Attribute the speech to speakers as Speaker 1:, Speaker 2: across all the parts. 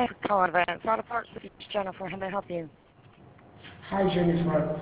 Speaker 1: Thanks for calling Advanced Auto Parts. This is Jennifer. How may I help you?
Speaker 2: Hi, Jennifer.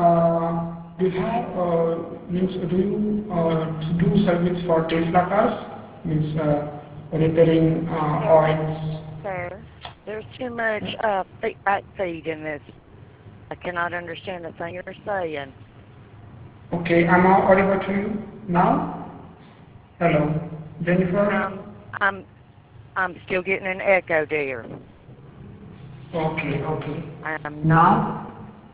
Speaker 2: Do you do service for Tesla cars? Means repairing
Speaker 1: Sir,
Speaker 2: oils.
Speaker 1: sir, there's too much feedback feed in this. I cannot understand the thing you're saying.
Speaker 2: Okay, am I audible to you now? Hello, Jennifer.
Speaker 1: Um, I'm I'm still getting an echo, dear.
Speaker 2: Okay, okay.
Speaker 1: I am not.
Speaker 2: Now,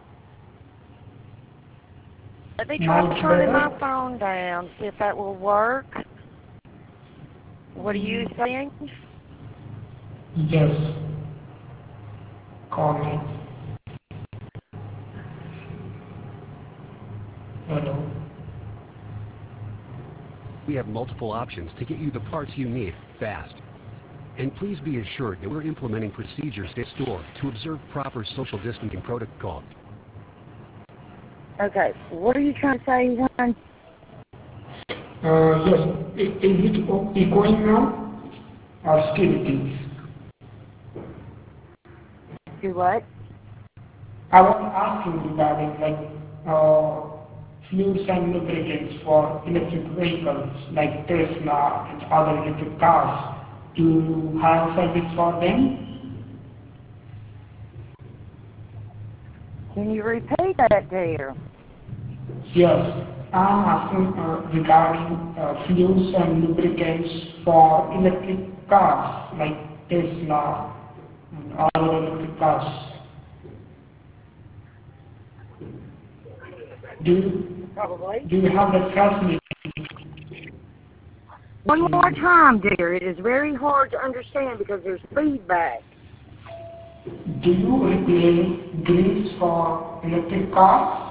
Speaker 1: Let me try
Speaker 2: now it's
Speaker 1: turning my
Speaker 2: better.
Speaker 1: phone down, see if that will work. What are you saying?
Speaker 2: Yes, call me. Hello.
Speaker 3: We have multiple options to get you the parts you need fast. And please be assured that we're implementing procedures at store to observe proper social distancing protocols.
Speaker 1: Okay, what are you trying to say, hon?
Speaker 2: Yes, is it echoing now or still it is?
Speaker 1: Do what?
Speaker 2: I was asking regarding fuels and lubricants for electric vehicles like Tesla and other electric cars. Do you have service for them?
Speaker 1: Can you repeat that, dear?
Speaker 2: Yes, I'm asking regarding fuels and lubricants for electric cars like Tesla and other electric cars. Do you,
Speaker 1: Probably.
Speaker 2: do you have that facility?
Speaker 1: One more
Speaker 2: To,
Speaker 1: time, dear. It is very hard to understand because there's feedback.
Speaker 2: do you replace grills for electric cars?